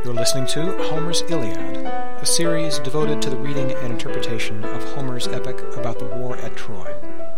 You're listening to Homer's Iliad, a series devoted to the reading and interpretation of Homer's epic about the war at Troy.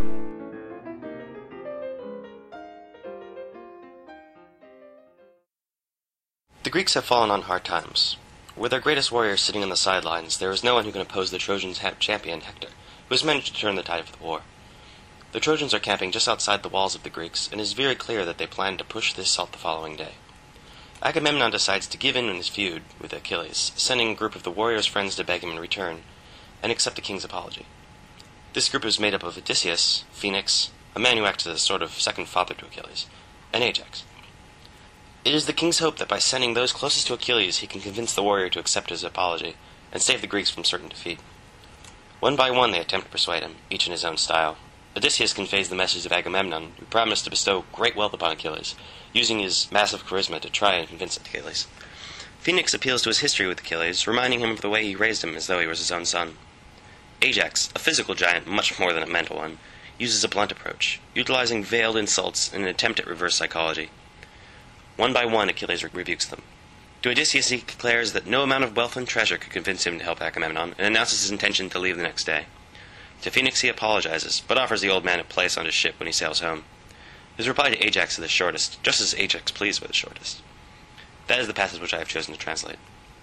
The Greeks have fallen on hard times. With their greatest warrior sitting on the sidelines, there is no one who can oppose the Trojans' champion, Hector, who has managed to turn the tide of the war. The Trojans are camping just outside the walls of the Greeks, and it is very clear that they plan to push this assault the following day. Agamemnon decides to give in his feud with Achilles, sending a group of the warrior's friends to beg him in return, and accept the king's apology. This group is made up of Odysseus, Phoenix, a man who acts as a sort of second father to Achilles, and Ajax. It is the king's hope that by sending those closest to Achilles he can convince the warrior to accept his apology, and save the Greeks from certain defeat. One by one they attempt to persuade him, each in his own style. Odysseus conveys the message of Agamemnon, who promised to bestow great wealth upon Achilles, using his massive charisma to try and convince Achilles. Phoenix appeals to his history with Achilles, reminding him of the way he raised him as though he was his own son. Ajax, a physical giant much more than a mental one, uses a blunt approach, utilizing veiled insults in an attempt at reverse psychology. One by one, Achilles rebukes them. To Odysseus he declares that no amount of wealth and treasure could convince him to help Agamemnon, and announces his intention to leave the next day. To Phoenix he apologizes, but offers the old man a place on his ship when he sails home. His reply to Ajax is the shortest, just as Ajax pleads with the shortest. That is the passage which I have chosen to translate.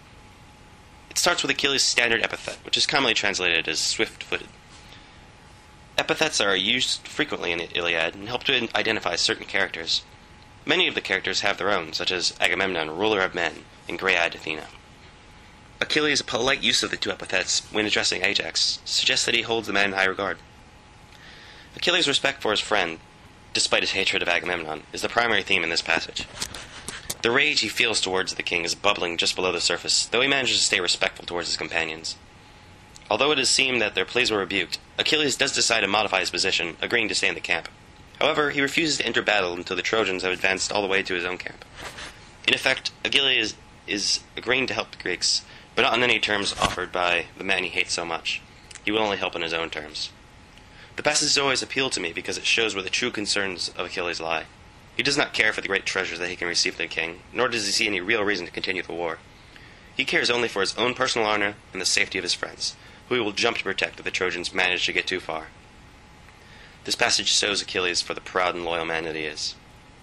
It starts with Achilles' standard epithet, which is commonly translated as swift-footed. Epithets are used frequently in the Iliad and help to identify certain characters. Many of the characters have their own, such as Agamemnon, ruler of men, and grey-eyed Athena. Achilles' polite use of the two epithets when addressing Ajax suggests that he holds the man in high regard. Achilles' respect for his friend, despite his hatred of Agamemnon, is the primary theme in this passage. The rage he feels towards the king is bubbling just below the surface, though he manages to stay respectful towards his companions. Although it is seen that their pleas were rebuked, Achilles does decide to modify his position, agreeing to stay in the camp. However, he refuses to enter battle until the Trojans have advanced all the way to his own camp. In effect, Achilles is agreeing to help the Greeks, but not on any terms offered by the man he hates so much. He will only help on his own terms. The passage has always appealed to me because it shows where the true concerns of Achilles lie. He does not care for the great treasures that he can receive from the king, nor does he see any real reason to continue the war. He cares only for his own personal honor and the safety of his friends, who he will jump to protect if the Trojans manage to get too far. This passage shows Achilles for the proud and loyal man that he is.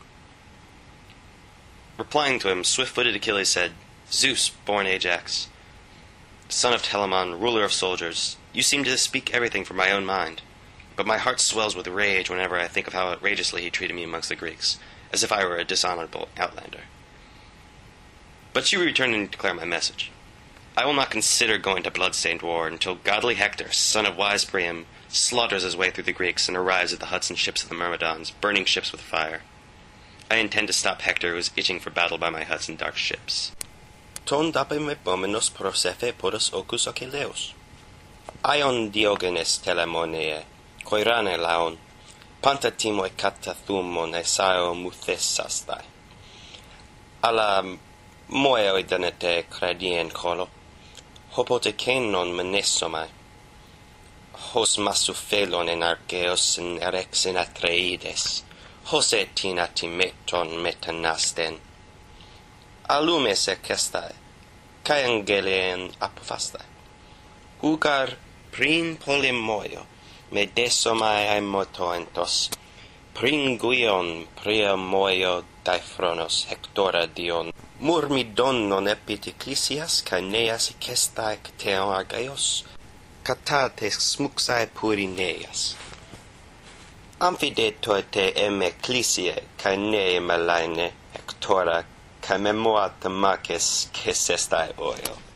Replying to him, swift-footed Achilles said, "Zeus, born Ajax, son of Telamon, ruler of soldiers, you seem to speak everything from my own mind. But my heart swells with rage whenever I think of how outrageously he treated me amongst the Greeks, as if I were a dishonorable outlander. But you return and declare my message. I will not consider going to blood-stained war until godly Hector, son of wise Priam, slaughters his way through the Greeks and arrives at the huts and ships of the Myrmidons, burning ships with fire. I intend to stop Hector, who is itching for battle by my huts and dark ships. Ton dapem epomenos prosefe podos ocus Achilleus. Aion Diogenes telemonee, koirane laon, pantatimo katathumon esao muthesastai. Ala moeoidanete credien colo, hopote kenon menesomai, hos masuphelon en archeos en erex en Atreides, hos etin atimeton metanasten. Alume sekestai, kai angelean apofastai. Ugar prin polemoio, me desomai aimotoentos, prin guion priamoio daifronos hectora dion, murmidonon epiticlisias, kai neas ekestai cteon argaios, katates smuxae purineas. Amphideto te em ecclesiae, kai ne malaine hectora, kai memoata maces ces estai oio.